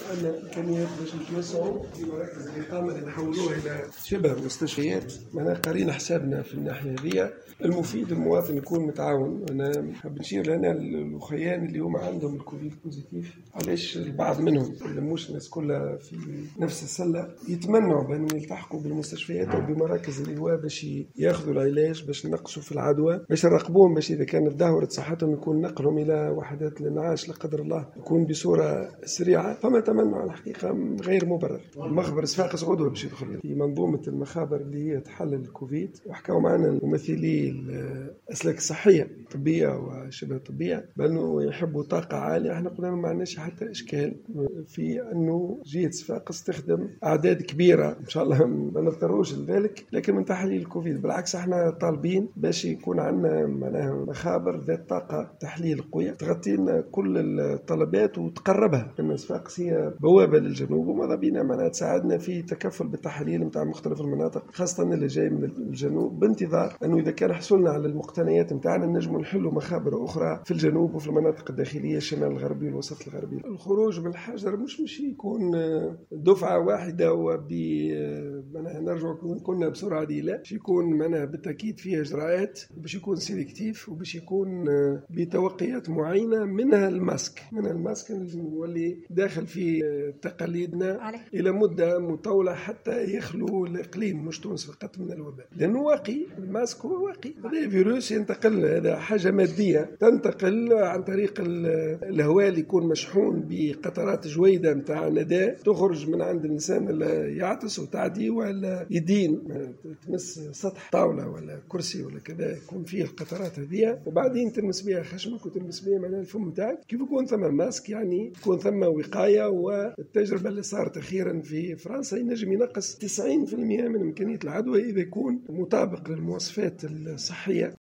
عندنا إمكانيات باش نتوسعوا في مراكز الإقامة اللي نحولوها إلى شبه مستشفيات. أنا قارين حسابنا في الناحية هذه. المفيد المواطن يكون متعاون. أنا حاب نشير لنا الأخيان اللي هما عندهم الكوفيد بوزيتيف، علاش البعض منهم مش الناس كلها في نفس السلة يتمنوا بأن يلتحقوا بالمستشفيات أو بمراكز الإيواء باش ياخذوا العلاج، باش نقصوا في العدوى، باش نراقبوهم، باش إذا كانت تدهورت صحتهم يكون نقلهم إلى وحدات الإنعاش لا قدر الله يكون بصورة سريعة. فما تمنع على الحقيقة غير مبرر. مخبر صفاقس غدوة باش يدخل في منظومة المخابر اللي هي تحلل الكوفيد، وحكاوا معنا ممثلي الأسلاك الصحية الطبية وشبه الطبية بأنه يحبوا طاقة عالية. احنا قلنا ما عندناش حتى إشكال في أنه جهة صفاقس تخدم أعداد كبيرة، إن شاء الله ما نضطروش لذلك، لكن من تحليل الكوفيد بالعكس احنا طالبين باش يكون عندنا مخابر ذات طاقة تحليل قوية تغطي لنا كل الطلبات وتقربها، لأن صفاقس هي بوابة للجنوب وماذا بينا معناها تساعدنا في تكفل بالتحاليل متاع مختلف المناطق خاصة اللي جاي من الجنوب، بانتظار أنه إذا كان حصلنا على المقتنيات متاعنا نجم نحلوا مخابر أخرى في الجنوب وفي المناطق الداخلية الشمال الغربي والوسط الغربي. الخروج من الحجر مش يكون دفعة واحدة نرجع كنا بسرعة دي، لا باش يكون معناها بالتأكيد فيها إجراءات باش يكون سيلكتيف وباش يكون بتوقيات معينة، منها الماسك واللي داخل في تقاليدنا إلى مدة مطولة حتى يخلو الإقليم مش تونس فقط من الوباء، لأنه واقي الماسك هو واقي. هذا فيروس ينتقل، هذا حاجة مادية تنتقل عن طريق الهواء اللي يكون مشحون بقطرات جويدة متاع نداء تخرج من عند الإنسان اللي يعطس وتعدي ولا يدين تمس سطح طاولة ولا كرسي ولا كذا يكون فيه القطرات هذه، وبعدين تلمس بها خشمك وتلمس بها معناها الفم تاعك. كيف يكون ثم ماسك يعني يكون ثم وقاية. والتجربة اللي صارت أخيرا في فرنسا ينجم ينقص 90% من إمكانية العدوى إذا يكون مطابق للمواصفات الصحية.